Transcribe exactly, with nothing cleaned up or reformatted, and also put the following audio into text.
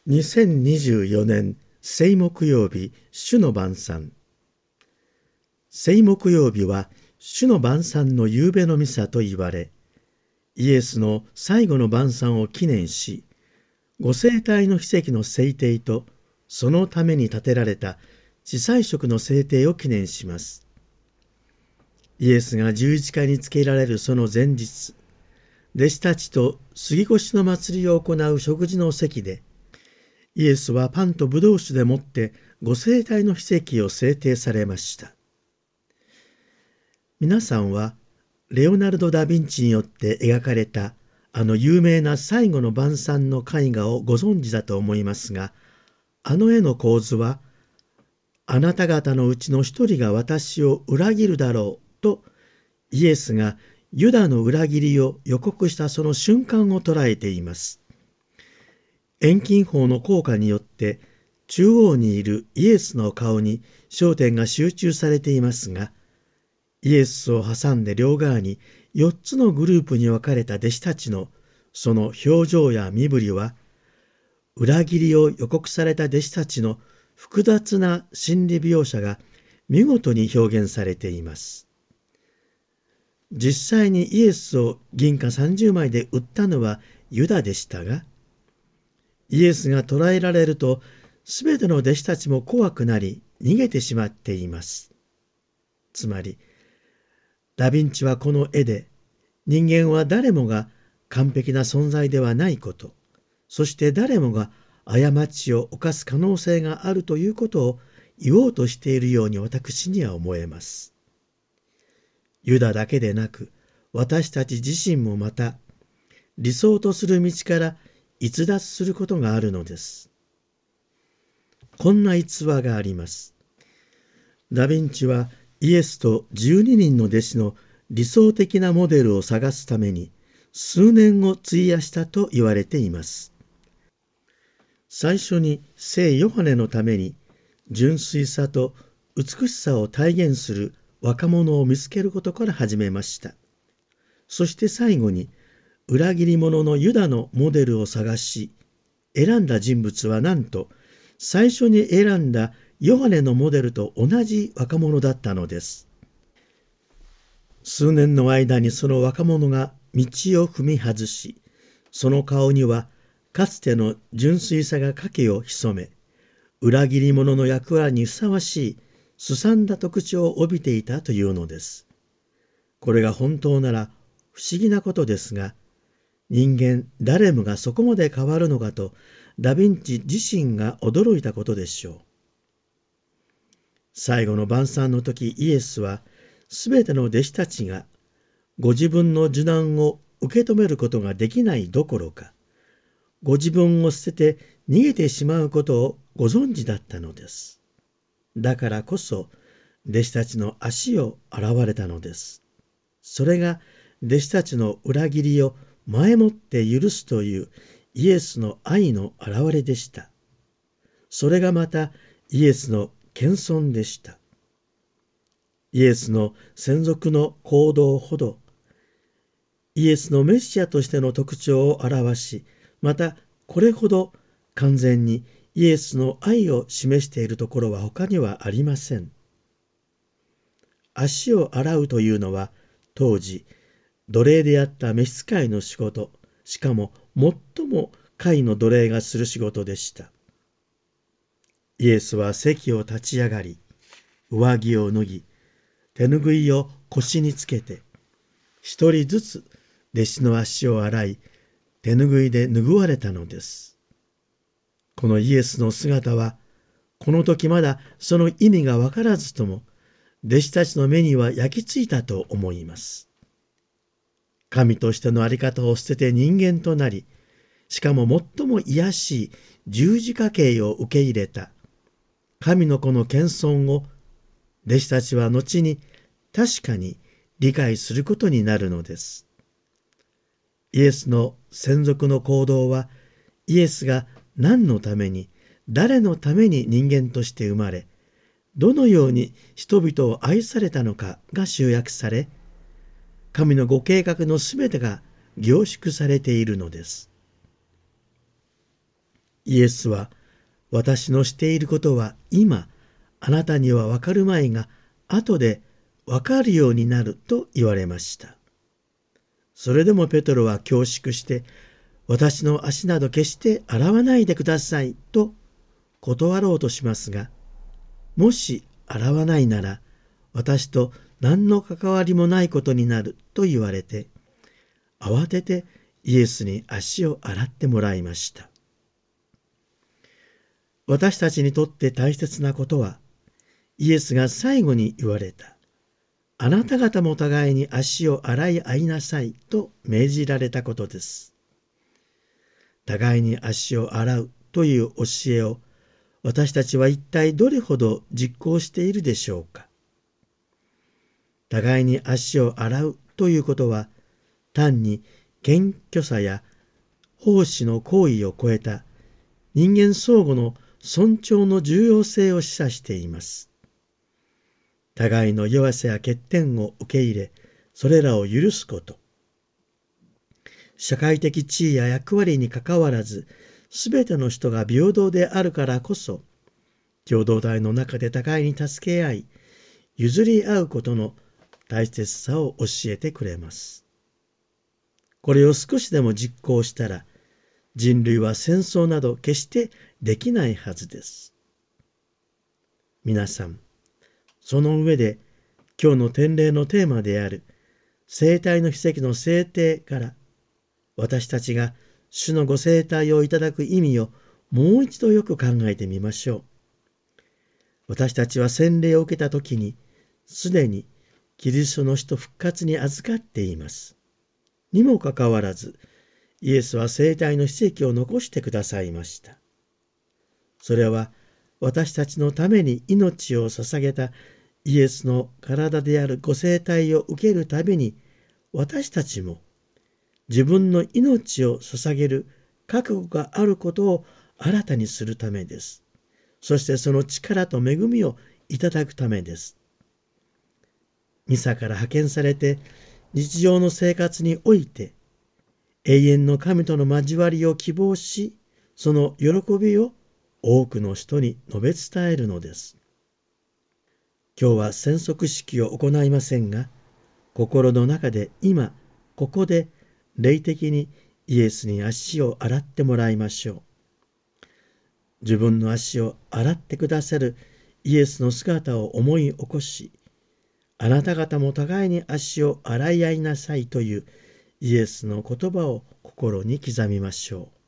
にせんにじゅうよねん聖木曜日主の晩餐。聖木曜日は主の晩餐の夕べのミサと言われ、イエスの最後の晩餐を記念し、ご生体の奇跡の聖典とそのために建てられた司祭職の聖典を記念します。イエスが十字架につけられるその前日、弟子たちと杉越の祭りを行う食事の席で、イエスはパンとブドウ酒でもってご生体の奇跡を制定されました。皆さんはレオナルド・ダ・ヴィンチによって描かれたあの有名な最後の晩餐の絵画をご存知だと思いますが、あの絵の構図は、あなた方のうちの一人が私を裏切るだろうと、イエスがユダの裏切りを予告したその瞬間を捉えています。遠近法の効果によって中央にいるイエスの顔に焦点が集中されていますが、イエスを挟んで両側によっつのグループに分かれた弟子たちのその表情や身振りは、裏切りを予告された弟子たちの複雑な心理描写が見事に表現されています。実際にイエスを銀貨さんじゅうまいで売ったのはユダでしたが、イエスが捕らえられると、すべての弟子たちも怖くなり逃げてしまっています。つまり、ダ・ヴィンチはこの絵で、人間は誰もが完璧な存在ではないこと、そして誰もが過ちを犯す可能性があるということを言おうとしているように私には思えます。ユダだけでなく、私たち自身もまた、理想とする道から逸脱することがあるのです。こんな逸話があります。ダ・ヴィンチはイエスとじゅうににんの弟子の理想的なモデルを探すために数年を費やしたと言われています。最初に聖ヨハネのために純粋さと美しさを体現する若者を見つけることから始めました。そして最後に裏切り者のユダのモデルを探し、選んだ人物はなんと最初に選んだヨハネのモデルと同じ若者だったのです。数年の間にその若者が道を踏み外し、その顔にはかつての純粋さが影を潜め、裏切り者の役割にふさわしいすさんだ特徴を帯びていたというのです。これが本当なら不思議なことですが、人間誰もがそこまで変わるのかとダ・ヴィンチ自身が驚いたことでしょう。最後の晩餐の時、イエスはすべての弟子たちがご自分の受難を受け止めることができないどころか、ご自分を捨てて逃げてしまうことをご存知だったのです。だからこそ弟子たちの足を洗われたのです。それが弟子たちの裏切りを前もって許すというイエスの愛の表れでした。それがまたイエスの謙遜でした。イエスの専属の行動ほど、イエスのメシアとしての特徴を表し、またこれほど完全にイエスの愛を示しているところは他にはありません。足を洗うというのは当時、奴隷であった召使いの仕事、しかも最も下位の奴隷がする仕事でした。イエスは席を立ち上がり、上着を脱ぎ、手ぬぐいを腰につけて、一人ずつ弟子の足を洗い、手ぬぐいで拭われたのです。このイエスの姿は、この時まだその意味がわからずとも、弟子たちの目には焼き付いたと思います。神としてのあり方を捨てて人間となり、しかも最も卑しい十字架刑を受け入れた神の子の謙遜を弟子たちは後に確かに理解することになるのです。イエスの専属の行動は、イエスが何のために、誰のために人間として生まれ、どのように人々を愛されたのかが集約され、神のご計画のすべてが凝縮されているのです。 イエスは、私のしていることは今、あなたにはわかるまいが、後でわかるようになると言われました。それでもペトロは恐縮して、私の足など決して洗わないでくださいと断ろうとしますが、もし洗わないなら、私と何の関わりもないことになると言われて、慌ててイエスに足を洗ってもらいました。私たちにとって大切なことは、イエスが最後に言われた、あなた方も互いに足を洗い合いなさいと命じられたことです。互いに足を洗うという教えを、私たちは一体どれほど実行しているでしょうか。互いに足を洗うということは、単に謙虚さや奉仕の行為を超えた人間相互の尊重の重要性を示唆しています。互いの弱さや欠点を受け入れ、それらを許すこと。社会的地位や役割にかかわらず、すべての人が平等であるからこそ、共同体の中で互いに助け合い、譲り合うことの大切さを教えてくれます。これを少しでも実行したら、人類は戦争など決してできないはずです。皆さん、その上で今日の典礼のテーマである生体の奇跡の制定から、私たちが主のご生体をいただく意味をもう一度よく考えてみましょう。私たちは洗礼を受けたときに、すでにキリストの死と復活に預かっています。にもかかわらず、イエスは生体の奇跡を残してくださいました。それは私たちのために命を捧げたイエスの体であるご生体を受けるために、私たちも自分の命を捧げる覚悟があることを新たにするためです。そしてその力と恵みをいただくためです。ミサから派遣されて日常の生活において永遠の神との交わりを希望し、その喜びを多くの人に述べ伝えるのです。今日は宣息式を行いませんが、心の中で今ここで霊的にイエスに足を洗ってもらいましょう。自分の足を洗ってくださるイエスの姿を思い起こし、あなた方も互いに足を洗い合いなさいというイエスの言葉を心に刻みましょう。